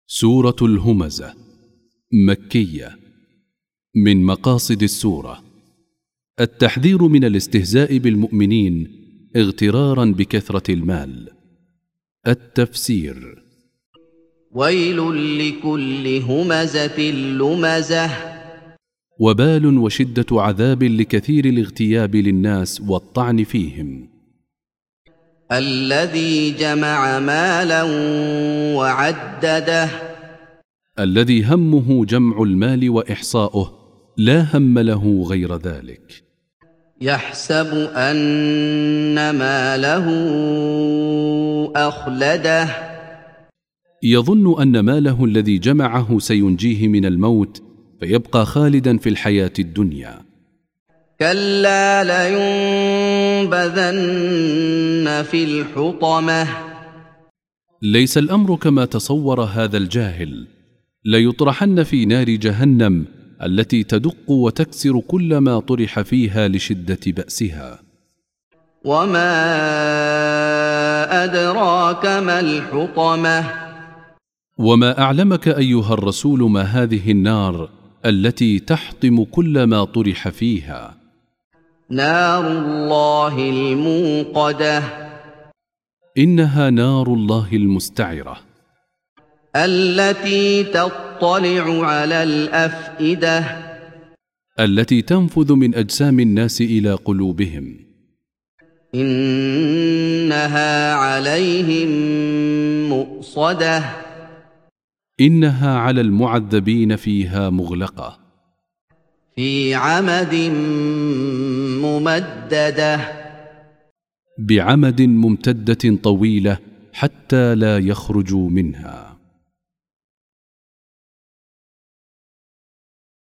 سورة الهمزة مكية. من مقاصد السورة التحذير من الاستهزاء بالمؤمنين اغترارا بكثرة المال. التفسير: ويل لكل همزة لمزة، وبال وشدة عذاب لكثير الاغتياب للناس والطعن فيهم. الذي جمع مالا وعدده، الذي همه جمع المال وإحصاؤه، لا هم له غير ذلك. يحسب أن ماله أخلده، يظن أن ماله الذي جمعه سينجيه من الموت فيبقى خالدا في الحياة الدنيا. كلا لينبذن في الحطمة. ليس الأمر كما تصور هذا الجاهل، ليطرحن في نار جهنم التي تدق وتكسر كل ما طرح فيها لشدة بأسها. وما أدراك ما الحطمة. وما أعلمك أيها الرسول ما هذه النار التي تحطم كل ما طرح فيها. نار الله الموقدة، إنها نار الله المستعرة، التي تطلع على الأفئدة، التي تنفذ من أجسام الناس إلى قلوبهم. إنها عليهم مؤصدة، إنها على المعذبين فيها مغلقة، في عمد ممددة، بعمد ممتدة طويلة حتى لا يخرجوا منها.